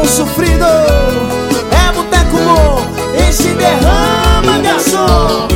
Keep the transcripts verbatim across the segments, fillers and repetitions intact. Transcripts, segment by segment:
sofrido. É boteco bom, enche e derrama, garçom.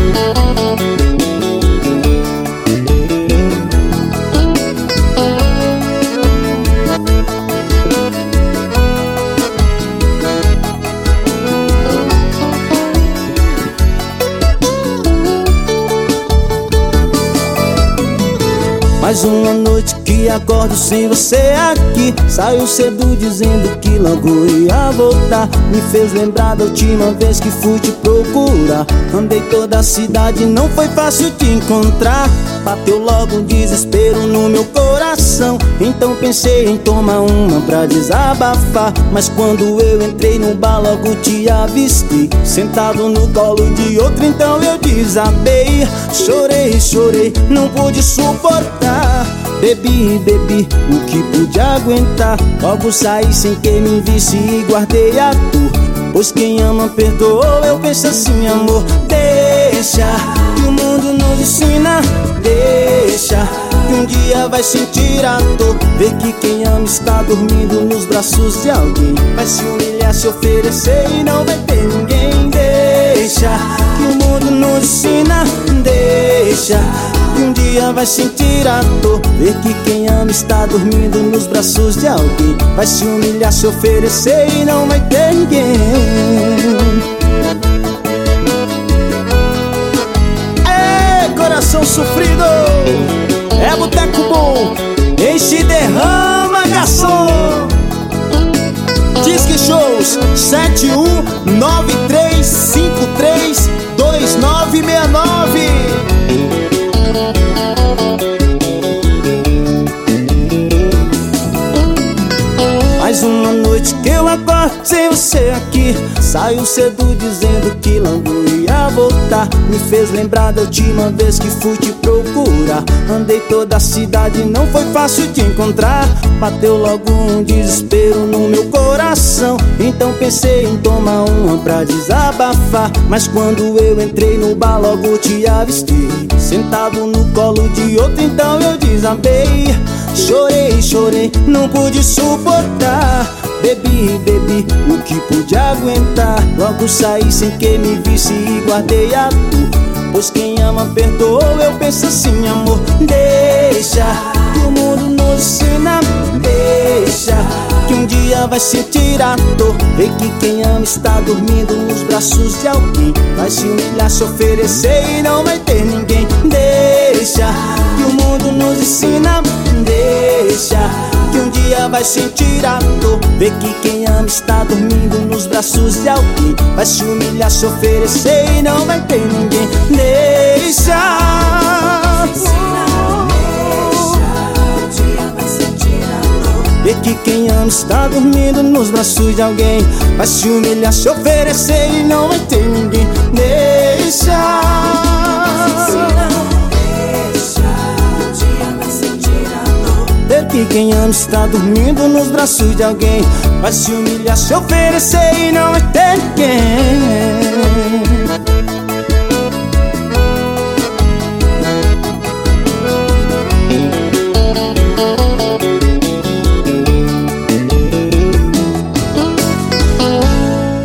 Mais uma noite que acordo sem você aqui. Saiu cedo dizendo que logo ia voltar. Me fez lembrar da última vez que fui te procurar. Andei toda a cidade, não foi fácil te encontrar. Bateu logo um desespero no meu coração. Então pensei em tomar uma pra desabafar. Mas quando eu entrei no bar logo te avistei, sentado no colo de outro, então eu desabei. Chorei, chorei, não pude suportar. Bebi, bebi, o que pude aguentar. Logo saí sem que me visse e guardei a dor. Pois quem ama perdoou, eu penso assim, amor. Deixa que o mundo nos ensina. Deixa que um dia vai sentir a dor. Ver que quem ama está dormindo nos braços de alguém. Vai se humilhar, se oferecer e não vai ter ninguém. Deixa que o mundo nos ensina. Deixa que um dia vai sentir a dor. Ver que quem ama está dormindo nos braços de alguém. Vai se humilhar, se oferecer e não vai ter ninguém. É coração sofrido, é boteco bom, enche e derrama, garçom. Disque Shows sete um nove três cinco três dois nove seis nove. Mais uma noite que eu acordo sem você aqui. Saiu cedo dizendo que logo ia voltar. Me fez lembrar da última vez que fui te procurar. Andei toda a cidade, não foi fácil te encontrar. Bateu logo um desespero no meu coração. Então pensei em tomar uma pra desabafar. Mas quando eu entrei no bar logo te avistei, sentado no colo de outro, então eu desabei. Chorei, chorei, não pude suportar. Bebi, bebi, o que pude aguentar. Logo saí sem que me visse e guardei a dor. Pois quem ama perdoou, eu penso assim, amor. Deixa que o mundo nos ensina. Deixa que um dia vai sentir a dor. Ver que quem ama está dormindo nos braços de alguém. Vai se humilhar, se oferecer e não vai ter ninguém. Deixa que o mundo nos ensina. Deixa que um dia vai sentir a dor. Ver que quem ama está dormindo nos braços de alguém. Vai se humilhar, se oferecer e não vai ter ninguém. Deixa. Ver que quem ama está dormindo nos braços de alguém. Vai se humilhar, se oferecer e não vai ter ninguém. Deixa. Ver que quem ama está dormindo nos braços de alguém. Vai se humilhar, se oferecer e não vai ter ninguém.